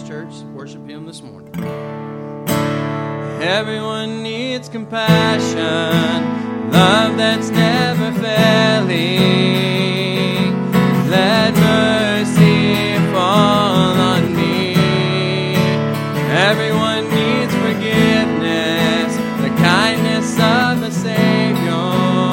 church, worship Him this morning. Everyone needs compassion, love that's never failing. Let mercy fall on me. Everyone needs forgiveness, the kindness of the Savior.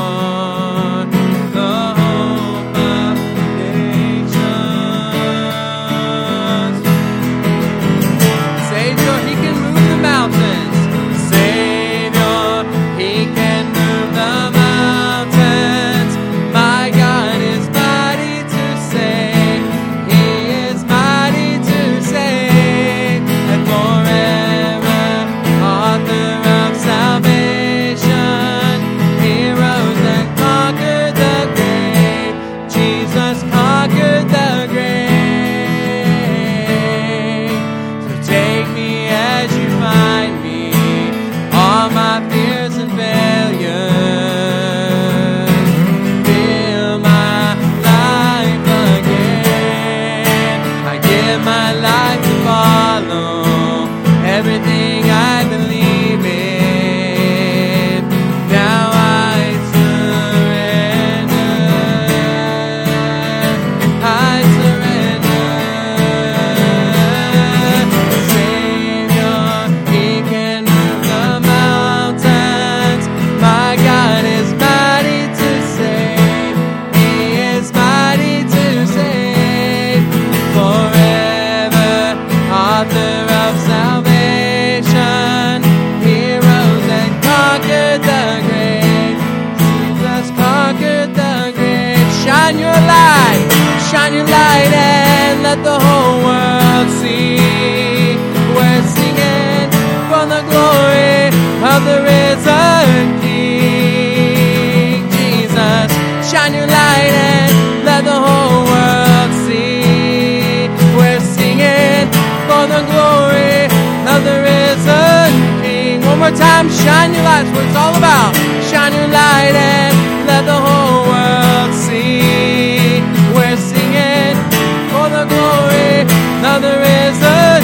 The whole world see we're singing for the glory of the risen King. Jesus, shine your light and let the whole world see we're singing for the glory of the risen King. One more time, shine your light, that's what it's all about. Shine your light and let the whole world see we're singing for the glory of the risen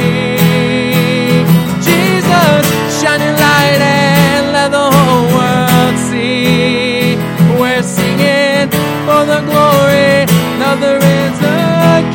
King. Jesus, shine your light and let the whole world see we're singing for the glory of the risen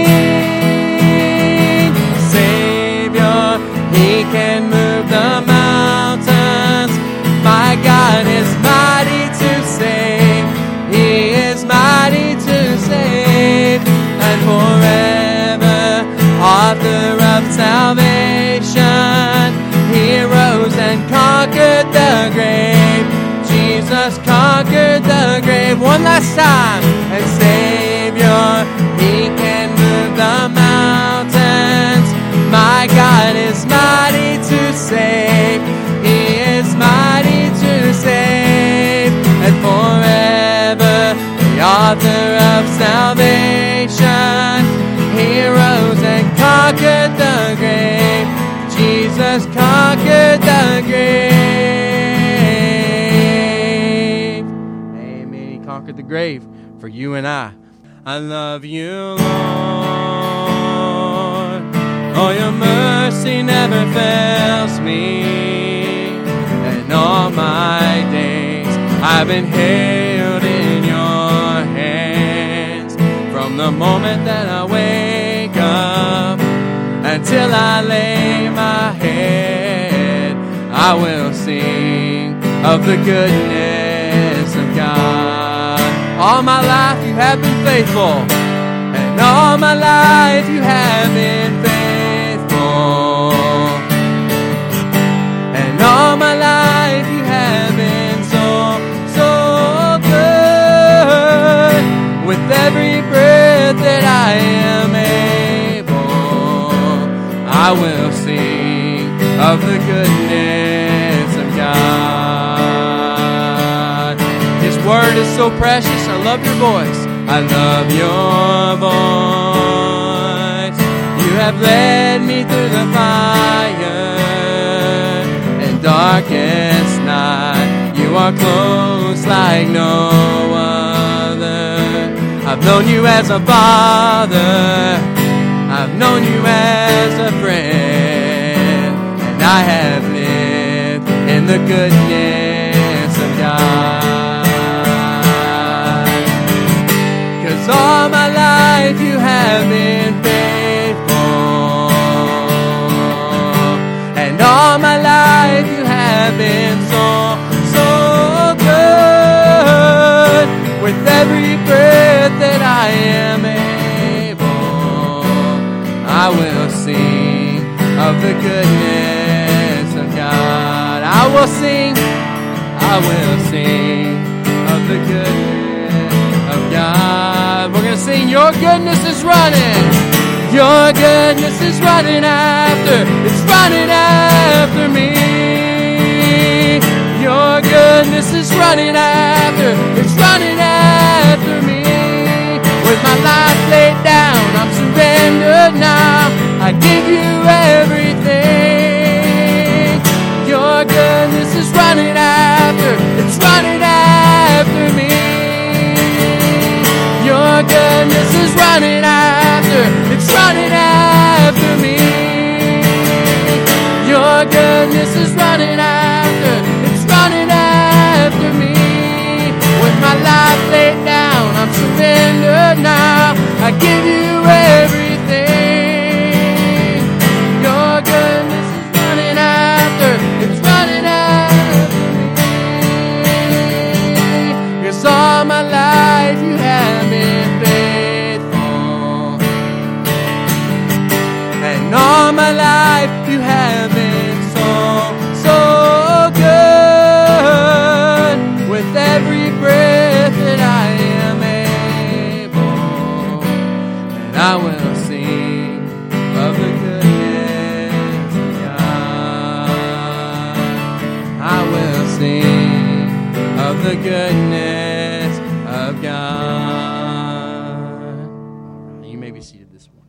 King. Savior, He can move the mountains. My God is mighty to save. He is mighty to save. And forever, author of salvation, He rose and conquered the grave. Jesus conquered the grave. One last time. And Savior, He can move the mountains. My God is mighty to save. He is mighty to save. And forever, the author of salvation, He rose and conquered the grave. Jesus conquered the grave. Amen. He conquered the grave for you and I. I love you, Lord. Oh, your mercy never fails me. And all my days I've been held in your hands. From the moment that I wake up until I lay my head, I will sing of the goodness of God. All my life you have been faithful, and all my life you have been faithful. And all my life you have been so, so good. With every breath that I am able, I will sing of the goodness of God. His word is so precious. I love your voice. I love your voice. You have led me through the fire and darkest night. You are close like no other. I've known you as a father. I've known you as a friend, and I have lived in the goodness of God. 'Cause all my life you have been faithful, and all my life you have been so good. With every breath that I am able, I will sing of the goodness of God. I will sing of the goodness of God. We're going to sing, your goodness is running. Your goodness is running after, it's running after me. Your goodness is running after, it's running after me. With my life laid down, I'm surrendered now. I give you everything. Your goodness is running after, it's running after me. Your goodness is running after, it's running after me. Your goodness is running after, it's running after me. With my life laid down, I'm surrendered now. I give you everything. Your goodness is running after, it's running after me. 'Cause all my life you have been faithful, and all my life you have been so good. With every breath that I am able, and I will sing of the goodness of God. I will sing of the goodness of God. You may be seated this morning.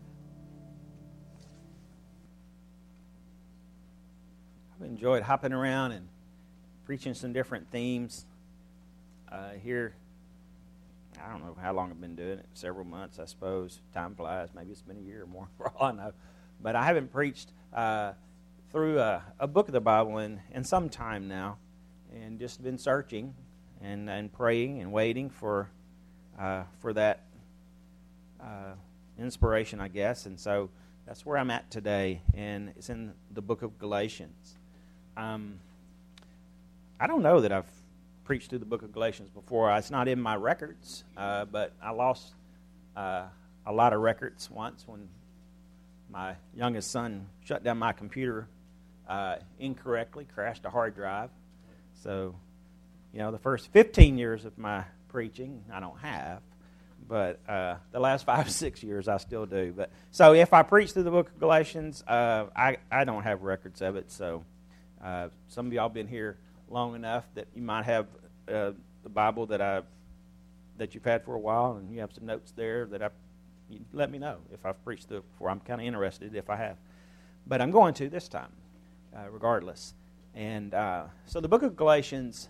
I've enjoyed hopping around and preaching some different themes here. I don't know how long I've been doing it, several months, I suppose. Time flies. Maybe it's been a year or more, for all I know. But I haven't preached through a book of the Bible in some time now, and just been searching and praying and waiting for that inspiration, I guess. And so that's where I'm at today, and it's in the book of Galatians. I don't know that I've preached through the book of Galatians before. It's not in my records, but I lost a lot of records once when my youngest son shut down my computer incorrectly, crashed a hard drive. So, the first 15 years of my preaching I don't have, but the last 5 or 6 years I still do. But so if I preach through the book of Galatians, I don't have records of it. So some of y'all been here long enough that you might have the Bible that you've had for a while, and you have some notes there that you let me know if I've preached through it before. I'm kind of interested if I have, but I'm going to this time, regardless. And so the book of Galatians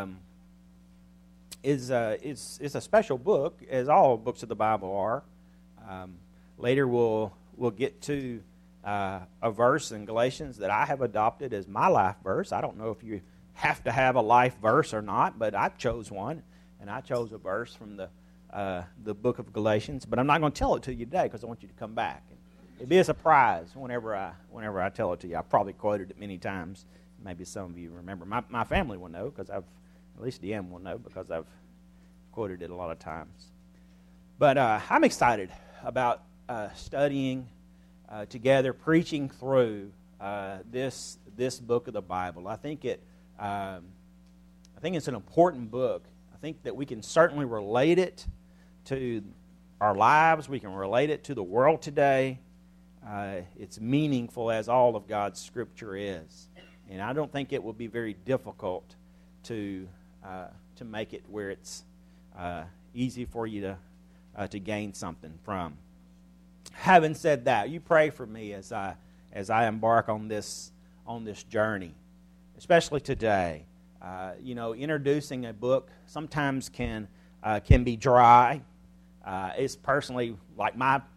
is a special book, as all books of the Bible are. Later we'll get to a verse in Galatians that I have adopted as my life verse. I don't know if you have to have a life verse or not, but I chose one, and I chose a verse from the book of Galatians. But I'm not going to tell it to you today because I want you to come back. It'd be a surprise whenever I tell it to you. I've probably quoted it many times. Maybe some of you remember. My family will know because at least DM will know because I've quoted it a lot of times. But I'm excited about studying together, preaching through this book of the Bible. I think it's an important book. I think that we can certainly relate it to our lives. We can relate it to the world today. It's meaningful as all of God's Scripture is. And I don't think it will be very difficult to make it where it's easy for you to gain something from. Having said that, you pray for me as I embark on this journey, especially today. Introducing a book sometimes can be dry. It's personally like my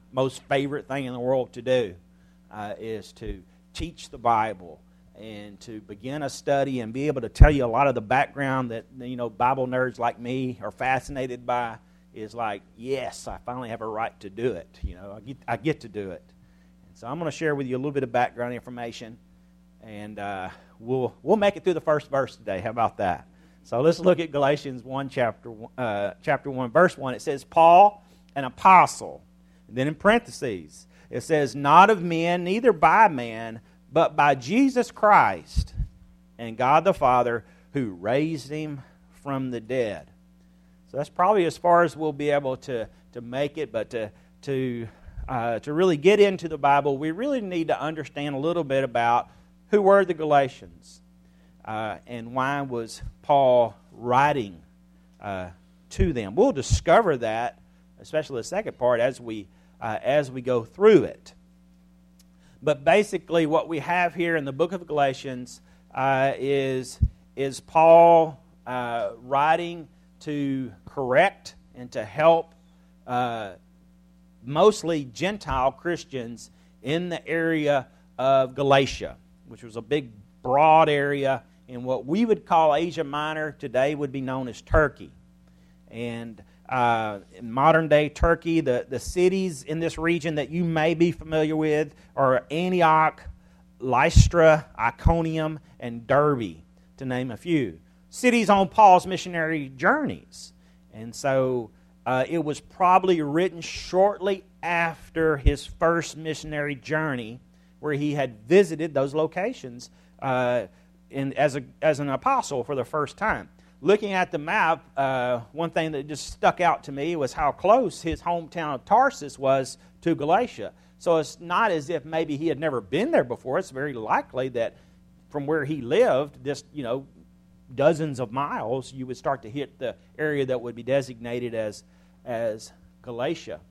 most favorite thing in the world to do, is to teach the Bible and to begin a study and be able to tell you a lot of the background that, Bible nerds like me are fascinated by. Is like, yes, I finally have a right to do it. I get to do it. And so I'm going to share with you a little bit of background information, and we'll make it through the first verse today. How about that? So let's look at Galatians 1, chapter 1, verse 1. It says, Paul, an apostle. And then in parentheses, it says, not of men, neither by man, but by Jesus Christ and God the Father, who raised him from the dead. So that's probably as far as we'll be able to make it, but to really get into the Bible, we really need to understand a little bit about who were the Galatians and why was Paul writing to them. We'll discover that, especially the second part, as we go through it. But basically, what we have here in the book of Galatians is Paul writing to correct and to help mostly Gentile Christians in the area of Galatia, which was a big, broad area in what we would call Asia Minor. Today would be known as Turkey. And in modern-day Turkey, the cities in this region that you may be familiar with are Antioch, Lystra, Iconium, and Derbe, to name a few. Cities on Paul's missionary journeys. And so it was probably written shortly after his first missionary journey, where he had visited those locations as an apostle for the first time. Looking at the map, one thing that just stuck out to me was how close his hometown of Tarsus was to Galatia. So it's not as if maybe he had never been there before. It's very likely that from where he lived, just, dozens of miles, you would start to hit the area that would be designated as Galatia.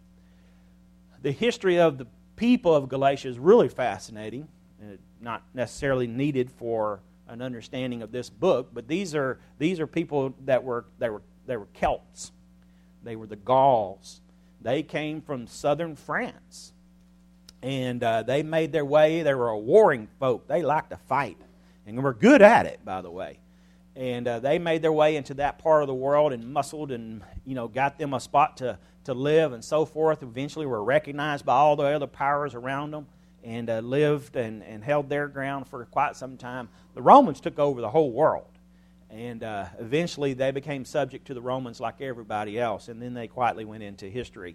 The history of the people of Galatia is really fascinating, and not necessarily needed for an understanding of this book, but these are people that were Celts. They were the Gauls. They came from southern France, and they made their way. They were a warring folk. They liked to fight, and were good at it, by the way. And they made their way into that part of the world and muscled and got them a spot to live and so forth. Eventually, were recognized by all the other powers around them, and lived and held their ground for quite some time. The Romans took over the whole world, and eventually they became subject to the Romans like everybody else, and then they quietly went into history,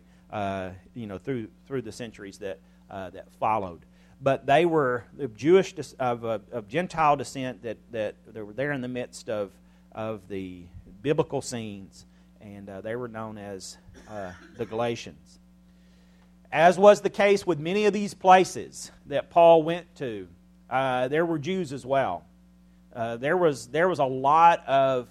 through the centuries that followed. But they were of Jewish of Gentile descent that they were there in the midst of the biblical scenes, and they were known as the Galatians. As was the case with many of these places that Paul went to, there were Jews as well. There was a lot of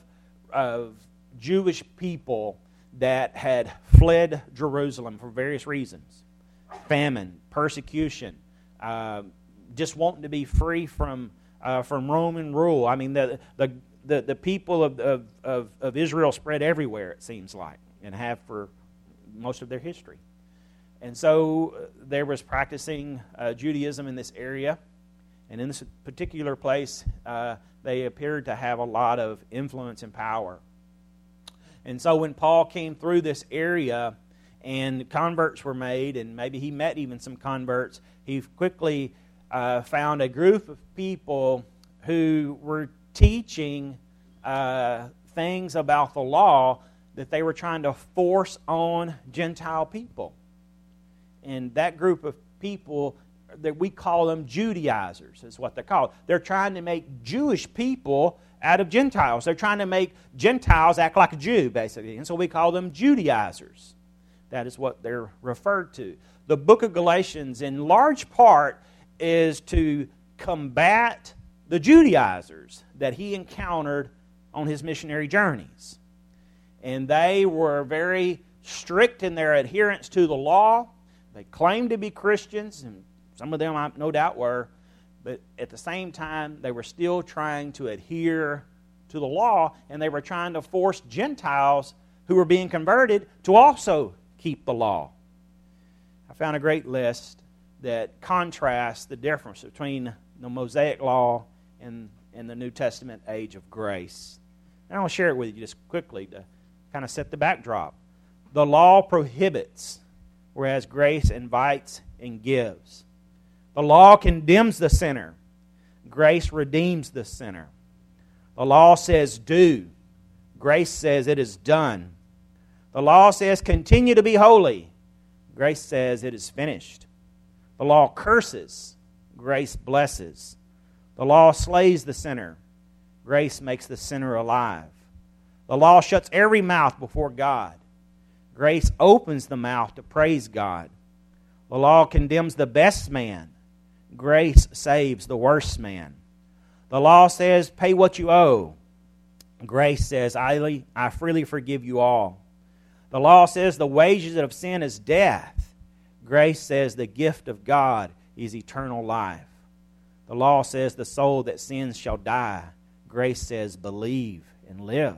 Jewish people that had fled Jerusalem for various reasons: famine, persecution, just wanting to be free from Roman rule. I mean, the people of Israel spread everywhere, it seems like, and have for most of their history. And so there was practicing Judaism in this area. And in this particular place, they appeared to have a lot of influence and power. And so when Paul came through this area and converts were made, and maybe he met even some converts, he quickly found a group of people who were teaching things about the law that they were trying to force on Gentile people. And that group of people, that we call them Judaizers, is what they're called. They're trying to make Jewish people out of Gentiles. They're trying to make Gentiles act like a Jew, basically. And so we call them Judaizers. That is what they're referred to. The book of Galatians, in large part, is to combat the Judaizers that he encountered on his missionary journeys. And they were very strict in their adherence to the law. They claimed to be Christians, and some of them, no doubt, were. But at the same time, they were still trying to adhere to the law, and they were trying to force Gentiles who were being converted to also keep the law. I found a great list that contrasts the difference between the Mosaic Law and the New Testament age of grace. And I'll share it with you just quickly to kind of set the backdrop. The law prohibits, whereas grace invites and gives. The law condemns the sinner. Grace redeems the sinner. The law says do. Grace says it is done. The law says continue to be holy. Grace says it is finished. The law curses. Grace blesses. The law slays the sinner. Grace makes the sinner alive. The law shuts every mouth before God. Grace opens the mouth to praise God. The law condemns the best man. Grace saves the worst man. The law says, pay what you owe. Grace says, I freely forgive you all. The law says the wages of sin is death. Grace says the gift of God is eternal life. The law says the soul that sins shall die. Grace says believe and live.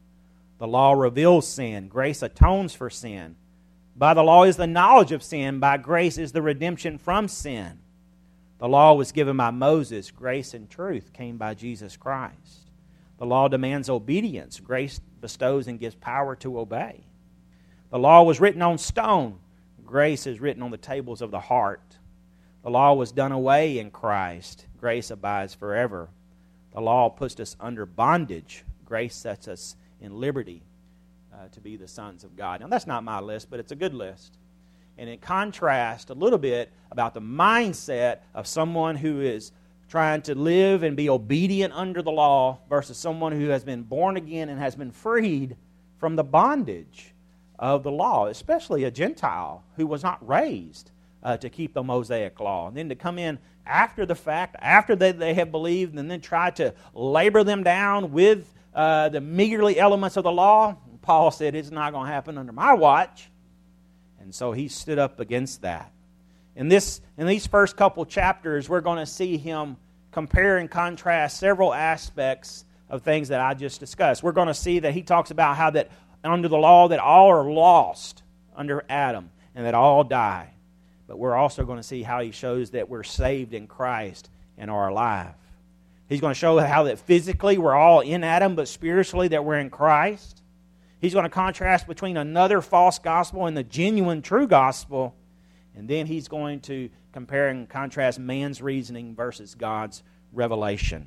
The law reveals sin. Grace atones for sin. By the law is the knowledge of sin. By grace is the redemption from sin. The law was given by Moses. Grace and truth came by Jesus Christ. The law demands obedience. Grace bestows and gives power to obey. The law was written on stone. Grace is written on the tables of the heart. The law was done away in Christ. Grace abides forever. The law puts us under bondage. Grace sets us in liberty to be the sons of God. Now, that's not my list, but it's a good list. And it contrasts a little bit about the mindset of someone who is trying to live and be obedient under the law versus someone who has been born again and has been freed from the bondage of the law, especially a Gentile who was not raised to keep the Mosaic law. And then to come in after the fact, after they have believed, and then try to labor them down with the meagerly elements of the law. Paul said, it's not going to happen under my watch. And so he stood up against that. In these first couple chapters, we're going to see him compare and contrast several aspects of things that I just discussed. We're going to see that he talks about how that under the law that all are lost under Adam and that all die. But we're also going to see how he shows that we're saved in Christ and are alive. He's going to show how that physically we're all in Adam, but spiritually that we're in Christ. He's going to contrast between another false gospel and the genuine true gospel. And then he's going to compare and contrast man's reasoning versus God's revelation.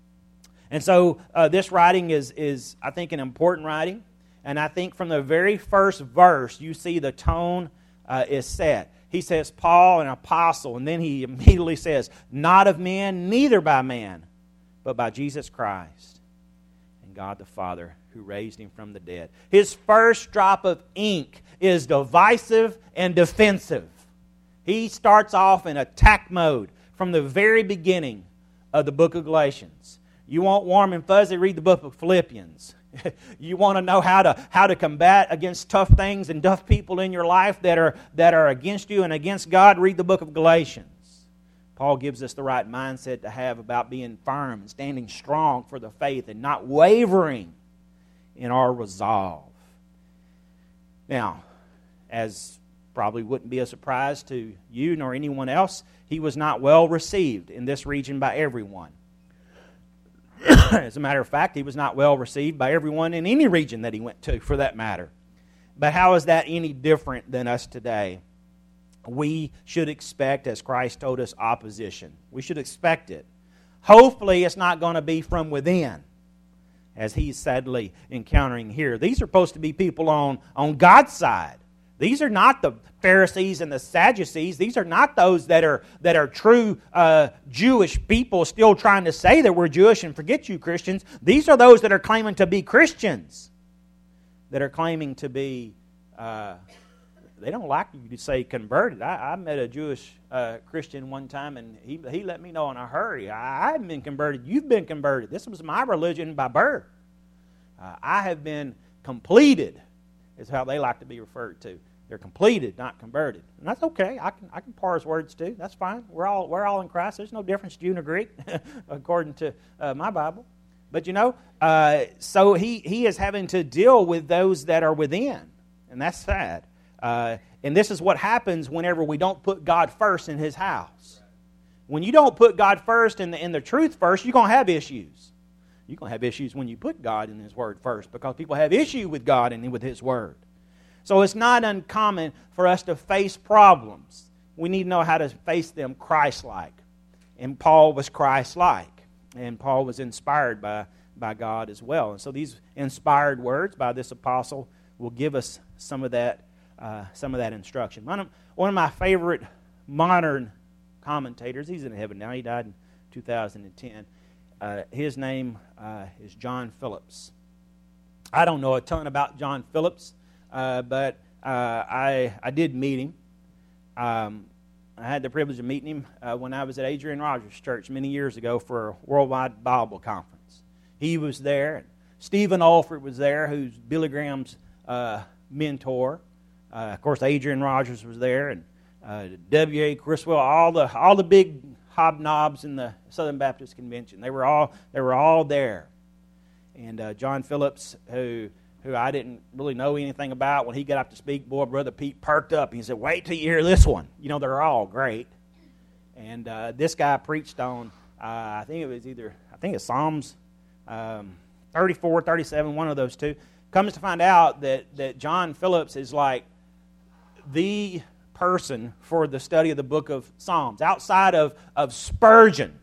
And so this writing is, I think, an important writing. And I think from the very first verse, you see the tone is set. He says, Paul, an apostle, and then he immediately says, not of men, neither by man, but by Jesus Christ and God the Father, who raised him from the dead. His first drop of ink is divisive and defensive. He starts off in attack mode from the very beginning of the book of Galatians. You want warm and fuzzy, read the book of Philippians. You want to know how to combat against tough things and tough people in your life that are against you and against God, read the book of Galatians. Paul gives us the right mindset to have about being firm and standing strong for the faith and not wavering in our resolve. Now, as probably wouldn't be a surprise to you nor anyone else, he was not well received in this region by everyone. As a matter of fact, he was not well received by everyone in any region that he went to, for that matter. But how is that any different than us today? We should expect, as Christ told us, opposition. We should expect it. Hopefully, it's not going to be from within, as he's sadly encountering here. These are supposed to be people on God's side. These are not the Pharisees and the Sadducees. These are not those that are true Jewish people still trying to say that we're Jewish and forget you Christians. These are those that are claiming to be Christians, that are claiming to be, they don't like you to say converted. I met a Jewish Christian one time, and he let me know in a hurry, I haven't been converted. You've been converted. This was my religion by birth. I have been completed, is how they like to be referred to. They're completed, not converted. And that's okay. I can parse words too. That's fine. We're all in Christ. There's no difference, Jew nor Greek, according to my Bible. But so he is having to deal with those that are within. And that's sad. And this is what happens whenever we don't put God first in His house. When you don't put God first and the truth first, you're going to have issues. You're going to have issues when you put God in His Word first, because people have issue with God and with His Word. So it's not uncommon for us to face problems. We need to know how to face them Christ-like. And Paul was Christ-like. And Paul was inspired by God as well. And so these inspired words by this apostle will give us some of that instruction. One of my favorite modern commentators, he's in heaven now, he died in 2010. His name is John Phillips. I don't know a ton about John Phillips, but I did meet him. I had the privilege of meeting him when I was at Adrian Rogers Church many years ago for a worldwide Bible conference. He was there. Stephen Alford was there, who's Billy Graham's mentor. Of course, Adrian Rogers was there, and W.A. Criswell, all the big hobnobs in the Southern Baptist Convention. They were all there. And John Phillips, who I didn't really know anything about, when he got up to speak, boy, Brother Pete perked up. He said, "Wait till you hear this one." You know, they're all great. And this guy preached on, I think it's Psalms 34, 37, one of those two. Comes to find out that John Phillips is like the person for the study of the book of Psalms. Outside of Spurgeon,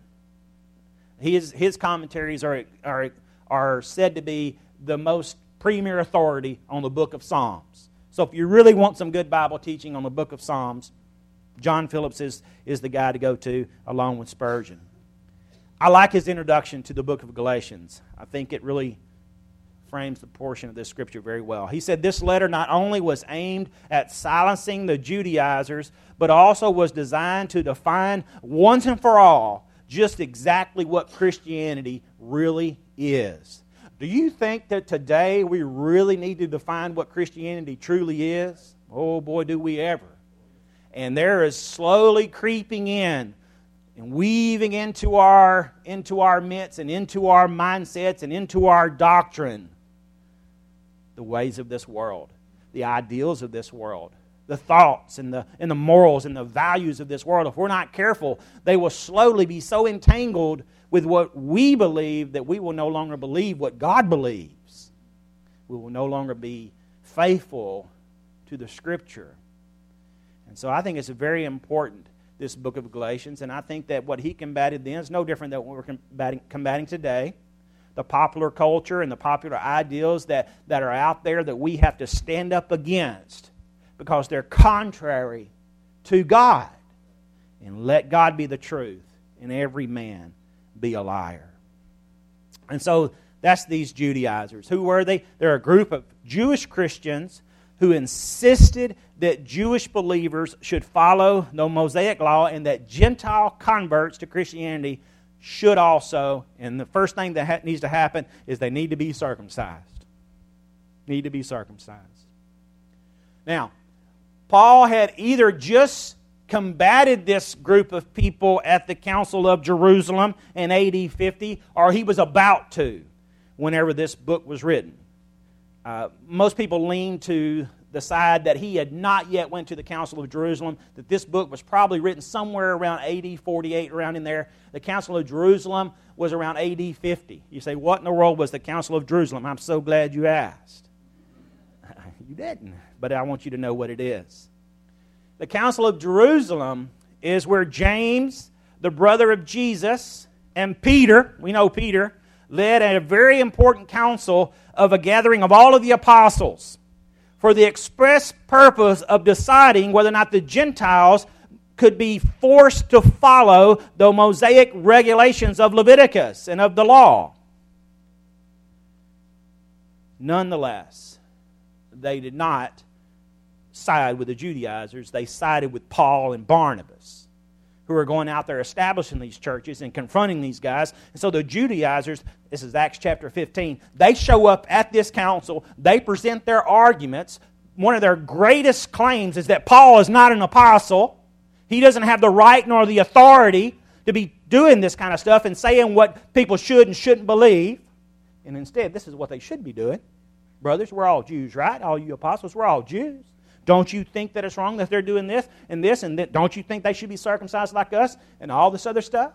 his commentaries are said to be the most premier authority on the book of Psalms. So if you really want some good Bible teaching on the book of Psalms, John Phillips is the guy to go to, along with Spurgeon. I like his introduction to the book of Galatians. I think it really frames the portion of this scripture very well. He said this letter not only was aimed at silencing the Judaizers, but also was designed to define once and for all just exactly what Christianity really is. Do you think that today we really need to define what Christianity truly is? Oh boy, do we ever. And there is slowly creeping in and weaving into our midst and into our mindsets and into our doctrine the ways of this world, the ideals of this world, the thoughts and the morals and the values of this world. If we're not careful, they will slowly be so entangled with what we believe that we will no longer believe what God believes. We will no longer be faithful to the Scripture. And so I think it's very important, this book of Galatians, and I think that what he combated then is no different than what we're combating today. The popular culture and the popular ideals that are out there that we have to stand up against because they're contrary to God. And let God be the truth and every man be a liar. And so that's these Judaizers. Who were they? They're a group of Jewish Christians who insisted that Jewish believers should follow the Mosaic law and that Gentile converts to Christianity should also, and the first thing that needs to happen is they need to be circumcised. Need to be circumcised. Now, Paul had either just combated this group of people at the Council of Jerusalem in AD 50, or he was about to whenever this book was written. Most people lean to the side that he had not yet went to the Council of Jerusalem, that this book was probably written somewhere around AD 48, around in there. The Council of Jerusalem was around AD 50. You say, what in the world was the Council of Jerusalem? I'm so glad you asked. You didn't, but I want you to know what it is. The Council of Jerusalem is where James, the brother of Jesus, and Peter, we know Peter, led a very important council of a gathering of all of the apostles for the express purpose of deciding whether or not the Gentiles could be forced to follow the Mosaic regulations of Leviticus and of the law. Nonetheless, they did not side with the Judaizers. They sided with Paul and Barnabas, who are going out there establishing these churches and confronting these guys. And so the Judaizers, this is Acts chapter 15, they show up at this council. They present their arguments. One of their greatest claims is that Paul is not an apostle. He doesn't have the right nor the authority to be doing this kind of stuff and saying what people should and shouldn't believe. And instead, this is what they should be doing. Brothers, we're all Jews, right? All you apostles, we're all Jews. Don't you think that it's wrong that they're doing this and this and that? Don't you think they should be circumcised like us and all this other stuff?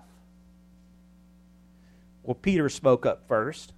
Well, Peter spoke up first.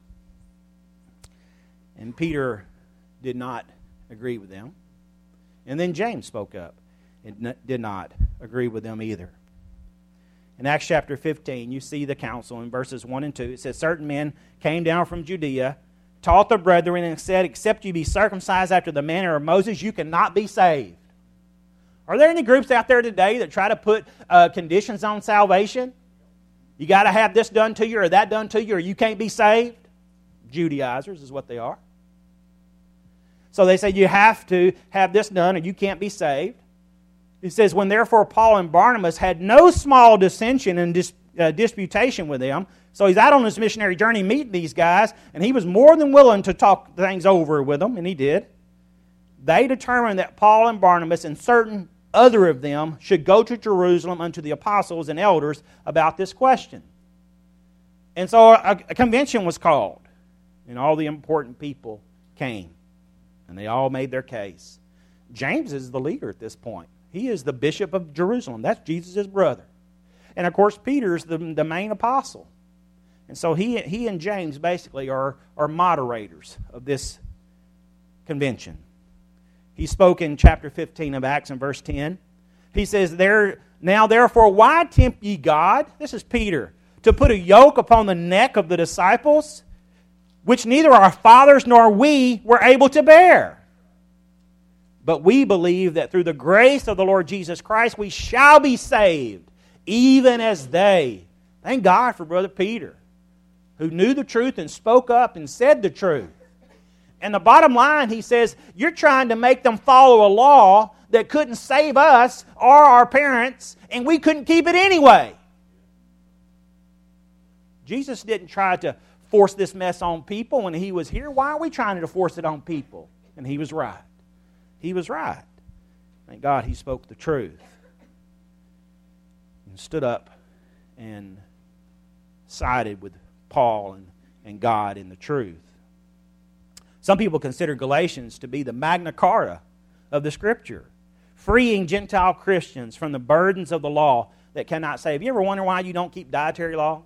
And Peter did not agree with them. And then James spoke up and did not agree with them either. In Acts chapter 15, you see the council in verses 1 and 2. It says, certain men came down from Judea, taught the brethren, and said, except you be circumcised after the manner of Moses, you cannot be saved. Are there any groups out there today that try to put conditions on salvation? You got to have this done to you or that done to you or you can't be saved? Judaizers is what they are. So they say you have to have this done or you can't be saved. He says, when therefore Paul and Barnabas had no small dissension and disputation with them, so he's out on his missionary journey meeting these guys, and he was more than willing to talk things over with them, and he did. They determined that Paul and Barnabas and certain other of them should go to Jerusalem unto the apostles and elders about this question. And so a convention was called, and all the important people came, and they all made their case. James is the leader at this point. He is the bishop of Jerusalem. That's Jesus' brother. And of course, Peter's the main apostle. And so he and James basically are moderators of this convention. He spoke in chapter 15 of Acts and verse 10. He says, now therefore, why tempt ye God? This is Peter. To put a yoke upon the neck of the disciples, which neither our fathers nor we were able to bear. But we believe that through the grace of the Lord Jesus Christ, we shall be saved, even as they. Thank God for Brother Peter, who knew the truth and spoke up and said the truth. And the bottom line, he says, you're trying to make them follow a law that couldn't save us or our parents, and we couldn't keep it anyway. Jesus didn't try to force this mess on people when He was here. Why are we trying to force it on people? And He was right. He was right. Thank God He spoke the truth. And stood up and sided with Paul and God in the truth. Some people consider Galatians to be the Magna Carta of the Scripture, freeing Gentile Christians from the burdens of the law that cannot save. You ever wonder why you don't keep dietary laws?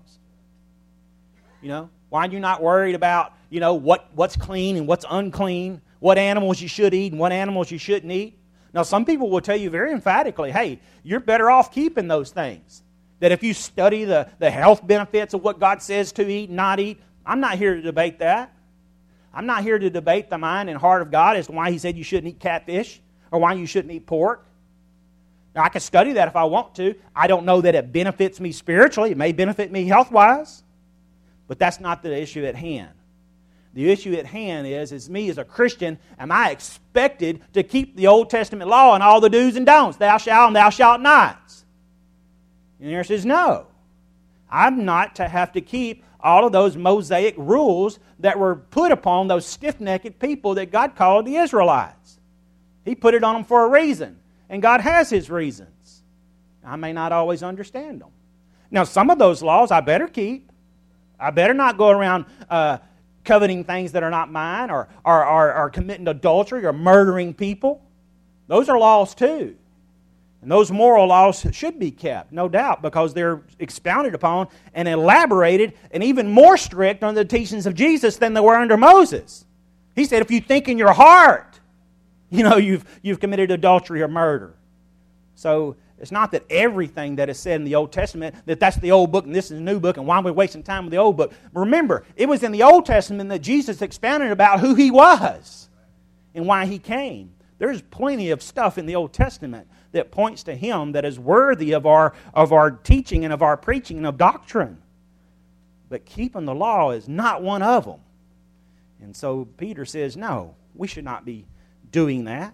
You know, why are you not worried about, what's clean and what's unclean, what animals you should eat and what animals you shouldn't eat? Now, some people will tell you very emphatically, hey, you're better off keeping those things. That if you study the health benefits of what God says to eat and not eat, I'm not here to debate that. I'm not here to debate the mind and heart of God as to why He said you shouldn't eat catfish or why you shouldn't eat pork. Now, I can study that if I want to. I don't know that it benefits me spiritually. It may benefit me health-wise. But that's not the issue at hand. The issue at hand is me as a Christian, am I expected to keep the Old Testament law and all the do's and don'ts? Thou shalt and thou shalt not. And the answer is no. I'm not to have to keep all of those Mosaic rules that were put upon those stiff-necked people that God called the Israelites. He put it on them for a reason. And God has His reasons. I may not always understand them. Now, some of those laws I better keep. I better not go around coveting things that are not mine or committing adultery or murdering people. Those are laws too. And those moral laws should be kept, no doubt, because they're expounded upon and elaborated and even more strict on the teachings of Jesus than they were under Moses. He said, if you think in your heart, you've committed adultery or murder. So it's not that everything that is said in the Old Testament, that's the old book and this is the new book, and why are we wasting time with the old book? Remember, it was in the Old Testament that Jesus expounded about who He was and why He came. There's plenty of stuff in the Old Testament that points to Him that is worthy of our teaching and of our preaching and of doctrine. But keeping the law is not one of them. And so Peter says, no, we should not be doing that.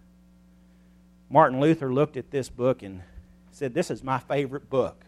Martin Luther looked at this book and said, this is my favorite book.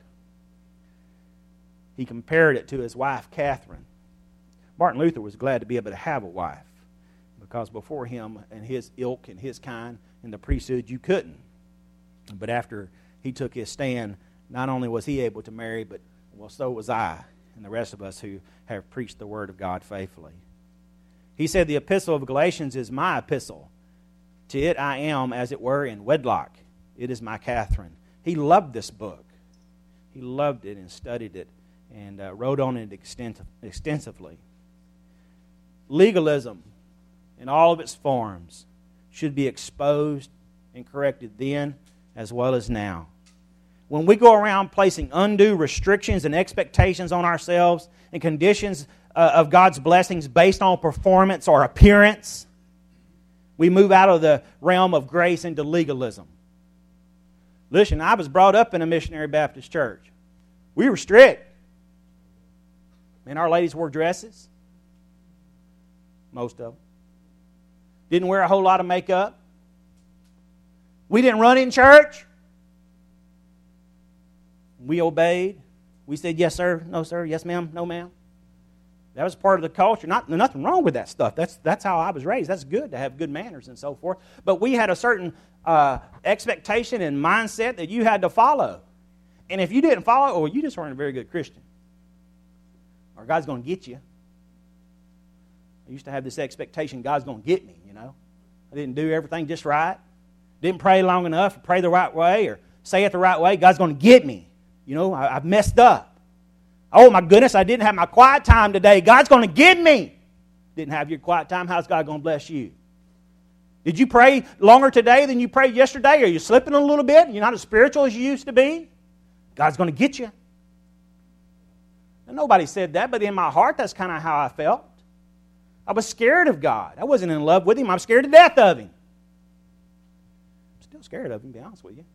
He compared it to his wife, Catherine. Martin Luther was glad to be able to have a wife, because before him and his ilk and his kind in the priesthood, you couldn't. But after he took his stand, not only was he able to marry, but so was I and the rest of us who have preached the Word of God faithfully. He said the epistle of Galatians is my epistle, To it I am, as it were, in wedlock. It is my Catherine. He loved this book. He loved it and studied it and wrote on it extensively. Legalism, in all of its forms, should be exposed and corrected then as well as now. When we go around placing undue restrictions and expectations on ourselves and conditions of God's blessings based on performance or appearance, we move out of the realm of grace into legalism. Listen, I was brought up in a missionary Baptist church. We were strict. And our ladies wore dresses. Most of them. Didn't wear a whole lot of makeup. We didn't run in church. We obeyed. We said, yes, sir, no, sir, yes, ma'am, no, ma'am. That was part of the culture. Nothing wrong with that stuff. That's how I was raised. That's good to have good manners and so forth. But we had a certain expectation and mindset that you had to follow. And if you didn't follow, well, you just weren't a very good Christian. Or God's going to get you. I used to have this expectation, God's going to get me, you know. I didn't do everything just right. Didn't pray long enough, or pray the right way, or say it the right way. God's going to get me. You know, I've messed up. Oh, my goodness, I didn't have my quiet time today. God's going to get me. Didn't have your quiet time. How's God going to bless you? Did you pray longer today than you prayed yesterday? Are you slipping a little bit? You're not as spiritual as you used to be? God's going to get you. And nobody said that, but in my heart, that's kind of how I felt. I was scared of God. I wasn't in love with Him. I'm scared to death of Him. I'm still scared of Him, to be honest with you.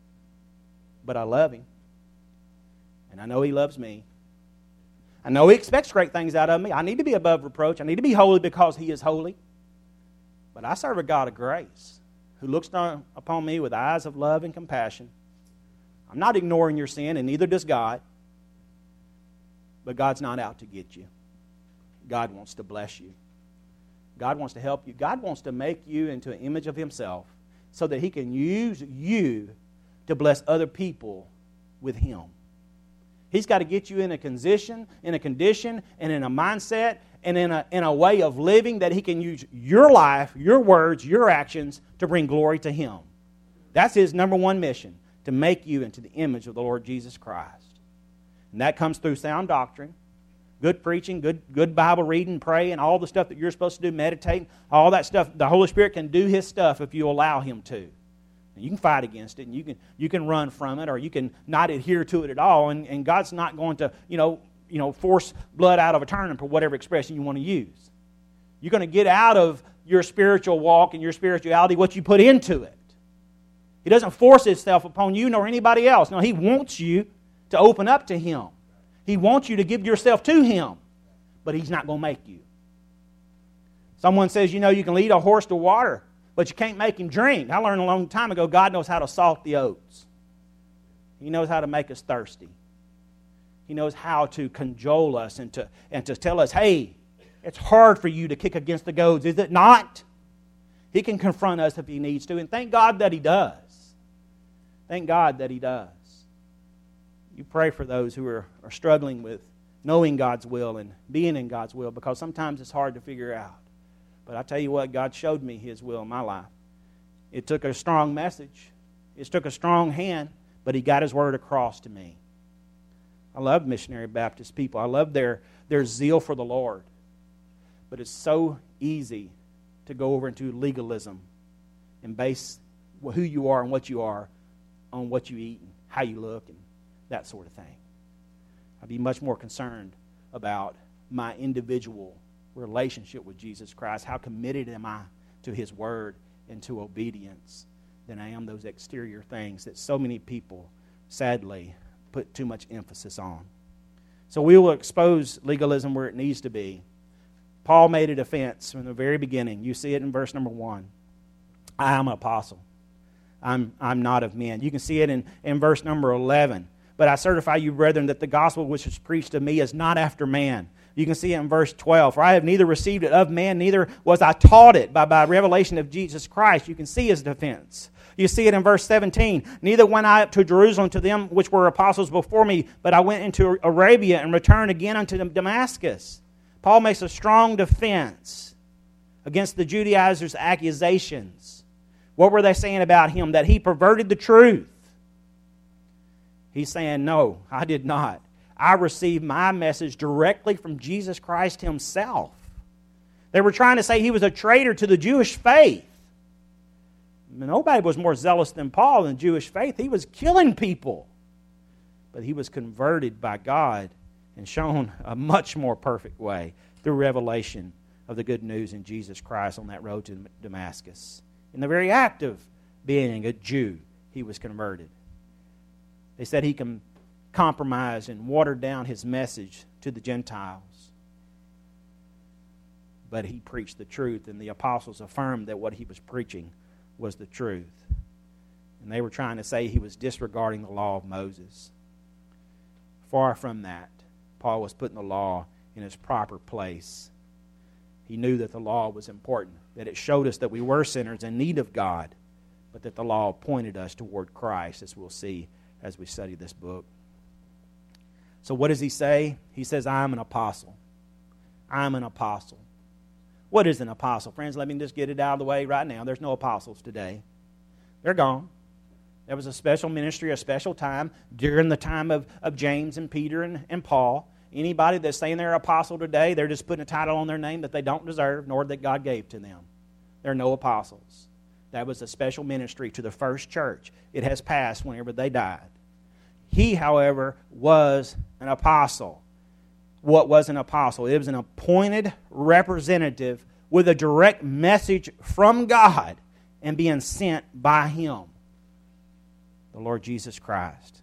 But I love Him. And I know He loves me. I know He expects great things out of me. I need to be above reproach. I need to be holy because He is holy. But I serve a God of grace who looks down upon me with eyes of love and compassion. I'm not ignoring your sin, and neither does God. But God's not out to get you. God wants to bless you. God wants to help you. God wants to make you into an image of Himself so that He can use you to bless other people with Him. He's got to get you in a condition, and in a mindset, and in a way of living that He can use your life, your words, your actions to bring glory to Him. That's His number one mission, to make you into the image of the Lord Jesus Christ. And that comes through sound doctrine, good preaching, good Bible reading, praying, all the stuff that you're supposed to do, meditating, all that stuff. The Holy Spirit can do His stuff if you allow Him to. And you can fight against it, and you can run from it, or you can not adhere to it at all. And God's not going to force blood out of a turnip or whatever expression you want to use. You're going to get out of your spiritual walk and your spirituality what you put into it. He doesn't force Himself upon you nor anybody else. No, He wants you to open up to Him. He wants you to give yourself to Him, but He's not going to make you. Someone says, you can lead a horse to water, but you can't make him drink. I learned a long time ago, God knows how to salt the oats. He knows how to make us thirsty. He knows how to cajole us and to tell us, hey, it's hard for you to kick against the goads, is it not? He can confront us if He needs to, and thank God that He does. Thank God that He does. You pray for those who are struggling with knowing God's will and being in God's will, because sometimes it's hard to figure out. But I tell you what, God showed me His will in my life. It took a strong message. It took a strong hand, but He got His word across to me. I love missionary Baptist people. I love their zeal for the Lord. But it's so easy to go over into legalism and base who you are and what you are on what you eat and how you look and that sort of thing. I'd be much more concerned about my individual relationship with Jesus Christ. How committed am I to His word and to obedience than I am those exterior things that so many people, sadly, put too much emphasis on. So we will expose legalism where it needs to be. Paul made a defense from the very beginning. You see it in verse number 1. I am an apostle. I'm not of men. You can see it in verse number 11. But I certify you, brethren, that the gospel which is preached to me is not after man. You can see it in verse 12. For I have neither received it of man, neither was I taught it by revelation of Jesus Christ. You can see his defense. You see it in verse 17. Neither went I up to Jerusalem to them which were apostles before me, but I went into Arabia and returned again unto Damascus. Paul makes a strong defense against the Judaizers' accusations. What were they saying about him? That he perverted the truth. He's saying, no, I did not. I received my message directly from Jesus Christ himself. They were trying to say he was a traitor to the Jewish faith. Nobody was more zealous than Paul in Jewish faith. He was killing people. But he was converted by God and shown a much more perfect way through revelation of the good news in Jesus Christ on that road to Damascus. In the very act of being a Jew, he was converted. They said he compromised and watered down his message to the Gentiles. But he preached the truth, and the apostles affirmed that what he was preaching was the truth. And they were trying to say he was disregarding the law of Moses. Far from that. Paul was putting the law in its proper place. He knew that the law was important, that it showed us that we were sinners in need of God, but that the law pointed us toward Christ, as we'll see as we study this book. So what does he say? He says, I'm an apostle. I'm an apostle. What is an apostle? Friends, let me just get it out of the way right now. There's no apostles today. They're gone. There was a special ministry, a special time during the time of James and Peter and Paul. Anybody that's saying they're an apostle today, they're just putting a title on their name that they don't deserve, nor that God gave to them. There are no apostles. That was a special ministry to the first church. It has passed whenever they died. He, however, was an apostle. What was an apostle? It was an appointed representative with a direct message from God and being sent by Him, the Lord Jesus Christ.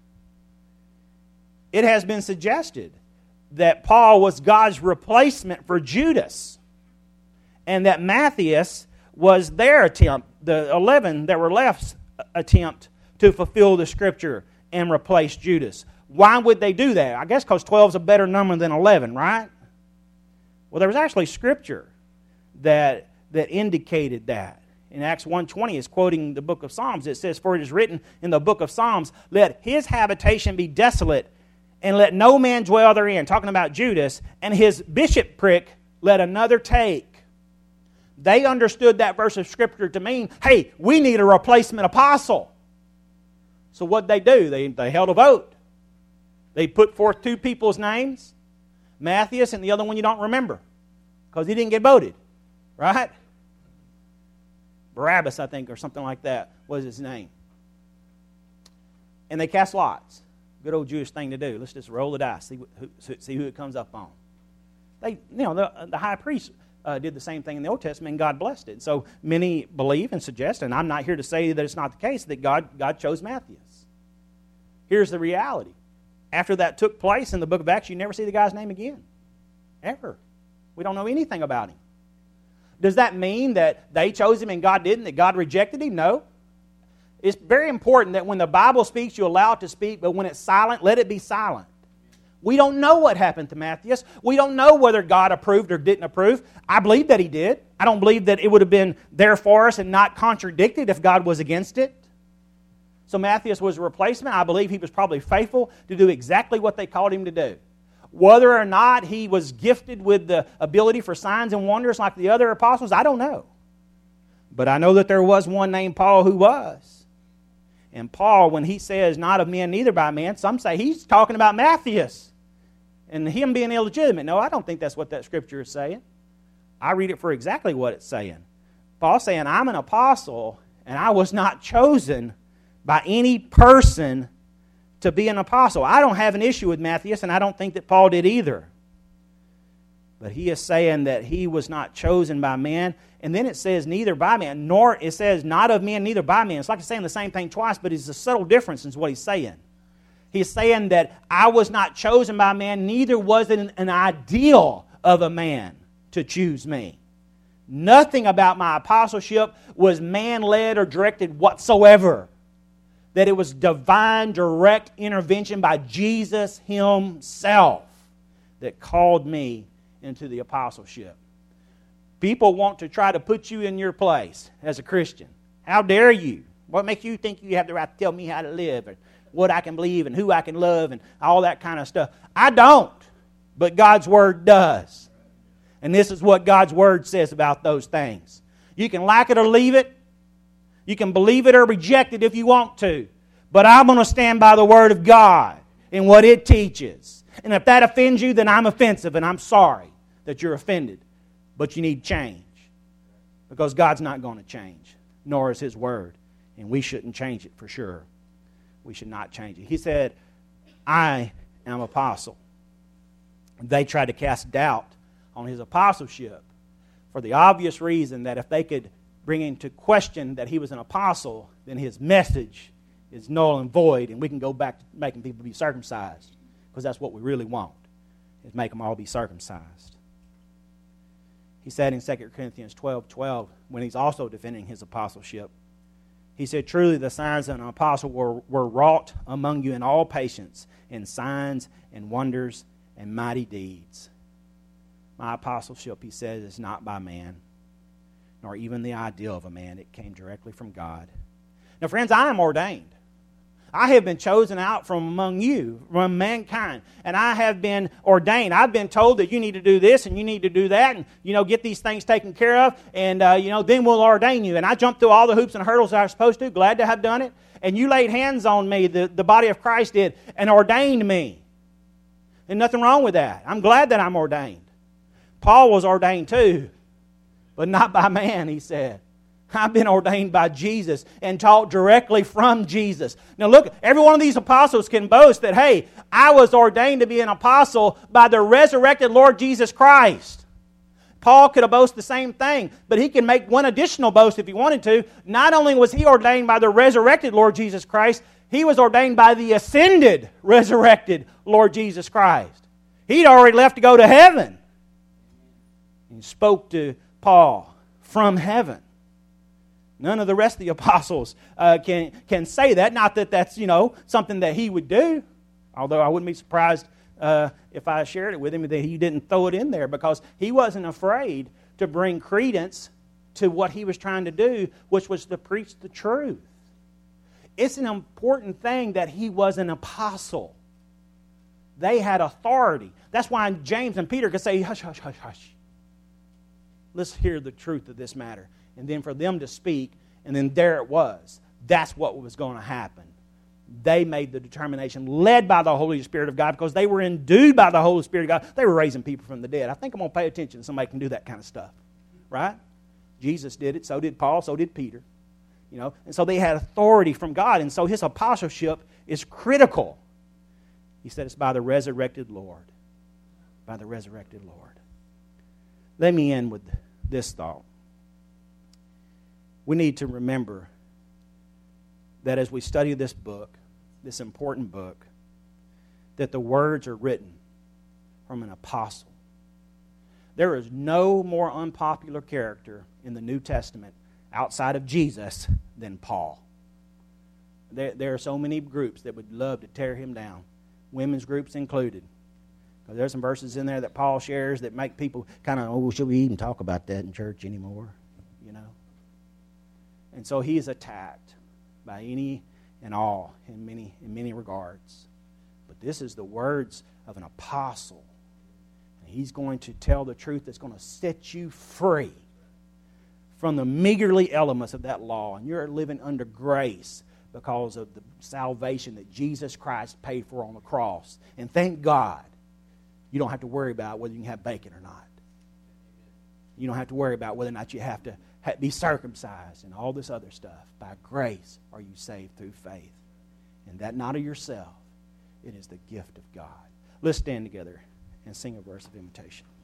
It has been suggested that Paul was God's replacement for Judas, and that Matthias was their attempt, the 11 that were left attempt to fulfill the Scripture and replace Judas. Why would they do that? I guess because 12 is a better number than 11, right? Well, there was actually Scripture that indicated that. In Acts 1:20, it's quoting the book of Psalms. It says, "For it is written in the book of Psalms, let his habitation be desolate, and let no man dwell therein," talking about Judas, "and his bishopric let another take." They understood that verse of Scripture to mean, hey, we need a replacement apostle. So what did they do? They held a vote. They put forth two people's names, Matthias and the other one you don't remember, because he didn't get voted, right? Barabbas, I think, or something like that was his name. And they cast lots. Good old Jewish thing to do. Let's just roll the dice, see who it comes up on. The high priest did the same thing in the Old Testament, and God blessed it. So many believe and suggest, and I'm not here to say that it's not the case, that God chose Matthias. Here's the reality. After that took place in the book of Acts, you never see the guy's name again. Ever. We don't know anything about him. Does that mean that they chose him and God didn't, that God rejected him? No. It's very important that when the Bible speaks, you allow it to speak, but when it's silent, let it be silent. We don't know what happened to Matthias. We don't know whether God approved or didn't approve. I believe that He did. I don't believe that it would have been there for us and not contradicted if God was against it. So Matthias was a replacement. I believe he was probably faithful to do exactly what they called him to do. Whether or not he was gifted with the ability for signs and wonders like the other apostles, I don't know. But I know that there was one named Paul who was. And Paul, when he says, not of men, neither by men, some say he's talking about Matthias and him being illegitimate. No, I don't think that's what that Scripture is saying. I read it for exactly what it's saying. Paul's saying, I'm an apostle, and I was not chosen by any person to be an apostle. I don't have an issue with Matthias, and I don't think that Paul did either. But he is saying that he was not chosen by man. And then it says neither by man, nor it says not of men, neither by men. It's like he's saying the same thing twice, but it's a subtle difference in what he's saying. He's saying that I was not chosen by man, neither was it an ideal of a man to choose me. Nothing about my apostleship was man-led or directed whatsoever. That it was divine, direct intervention by Jesus Himself that called me into the apostleship. People want to try to put you in your place as a Christian. How dare you? What makes you think you have the right to tell me how to live and what I can believe and who I can love and all that kind of stuff? I don't, but God's Word does. And this is what God's Word says about those things. You can like it or leave it. You can believe it or reject it if you want to. But I'm going to stand by the Word of God and what it teaches. And if that offends you, then I'm offensive, and I'm sorry that you're offended. But you need change. Because God's not going to change, nor is His Word. And we shouldn't change it for sure. We should not change it. He said, I am apostle. They tried to cast doubt on His apostleship for the obvious reason that if they could bring into question that He was an apostle, then His message is null and void, and we can go back to making people be circumcised, because that's what we really want, is make them all be circumcised. He said in 2 Corinthians 12:12, when he's also defending his apostleship, he said, truly the signs of an apostle were wrought among you in all patience, in signs and wonders and mighty deeds. My apostleship, he says, is not by man, nor even the ideal of a man. It came directly from God. Now, friends, I am ordained. I have been chosen out from among you, from mankind, and I have been ordained. I've been told that you need to do this and you need to do that, and get these things taken care of, and then we'll ordain you. And I jumped through all the hoops and hurdles I was supposed to. Glad to have done it. And you laid hands on me, the body of Christ did, and ordained me. And nothing wrong with that. I'm glad that I'm ordained. Paul was ordained too, but not by man, he said. I've been ordained by Jesus and taught directly from Jesus. Now look, every one of these apostles can boast that, hey, I was ordained to be an apostle by the resurrected Lord Jesus Christ. Paul could have boasted the same thing, but he can make one additional boast if he wanted to. Not only was he ordained by the resurrected Lord Jesus Christ, he was ordained by the ascended, resurrected Lord Jesus Christ. He'd already left to go to heaven. He spoke to Paul from heaven. None of the rest of the apostles can say that. Not that that's, something that he would do. Although I wouldn't be surprised if I shared it with him that he didn't throw it in there, because he wasn't afraid to bring credence to what he was trying to do, which was to preach the truth. It's an important thing that he was an apostle. They had authority. That's why James and Peter could say, hush, hush, hush, hush. Let's hear the truth of this matter. And then for them to speak, and then there it was. That's what was going to happen. They made the determination, led by the Holy Spirit of God, because they were endued by the Holy Spirit of God. They were raising people from the dead. I think I'm going to pay attention to somebody can do that kind of stuff. Right? Jesus did it. So did Paul. So did Peter. And so they had authority from God. And so his apostleship is critical. He said it's by the resurrected Lord. By the resurrected Lord. Let me end with this thought. We need to remember that as we study this book, this important book, that the words are written from an apostle. There is no more unpopular character in the New Testament outside of Jesus than Paul. There are so many groups that would love to tear him down, women's groups included. Because there's some verses in there that Paul shares that make people kind of, should we even talk about that in church anymore? And so he is attacked by any and all in many regards. But this is the words of an apostle. And he's going to tell the truth that's going to set you free from the meagerly elements of that law. And you're living under grace because of the salvation that Jesus Christ paid for on the cross. And thank God, you don't have to worry about whether you can have bacon or not. You don't have to worry about whether or not you have to be circumcised and all this other stuff. By grace are you saved through faith. And that not of yourself. It is the gift of God. Let's stand together and sing a verse of invitation.